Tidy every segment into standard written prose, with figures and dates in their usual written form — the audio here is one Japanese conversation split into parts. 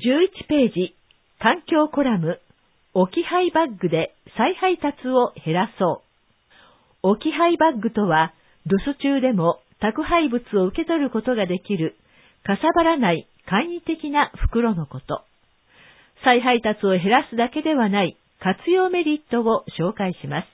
11ページ、環境コラム、置き配バッグで再配達を減らそう。置き配バッグとは、留守中でも宅配物を受け取ることができる、かさばらない簡易的な袋のこと。再配達を減らすだけではない活用メリットを紹介します。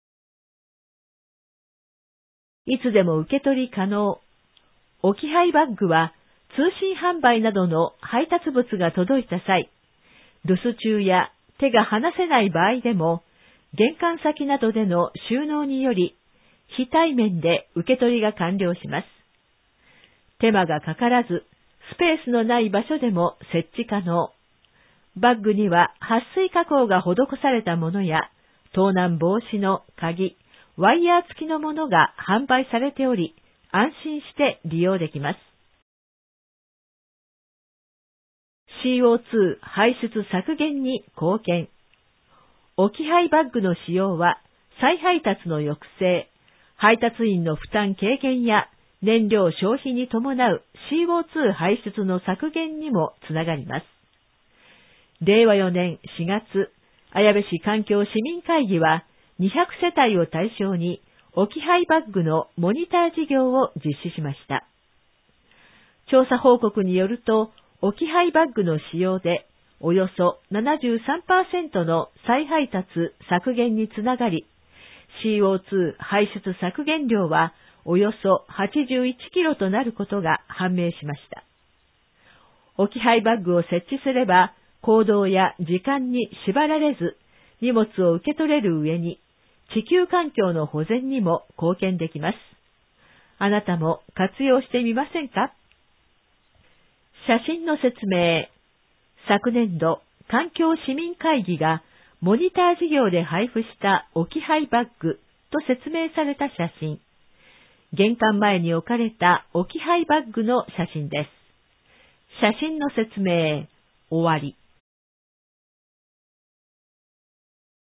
いつでも受け取り可能。置き配バッグは通信販売などの配達物が届いた際、留守中や手が離せない場合でも、玄関先などでの収納により、非対面で受け取りが完了します。手間がかからず、スペースのない場所でも設置可能。バッグには撥水加工が施されたものや、盗難防止の鍵、ワイヤー付きのものが販売されており、安心して利用できます。CO2 排出削減に貢献。置き配バッグの使用は、再配達の抑制、配達員の負担軽減や燃料消費に伴う CO2 排出の削減にもつながります。令和4年4月、綾部市環境市民会議は200世帯を対象に置き配バッグのモニター事業を実施しました。調査報告によると、置き配バッグの使用でおよそ 73% の再配達削減につながり、CO2 排出削減量はおよそ81キロとなることが判明しました。置き配バッグを設置すれば、行動や時間に縛られず、荷物を受け取れる上に、地球環境の保全にも貢献できます。あなたも活用してみませんか？写真の説明。昨年度、環境市民会議がモニター事業で配布した置き配バッグと説明された写真。玄関前に置かれた置き配バッグの写真です。写真の説明、終わり。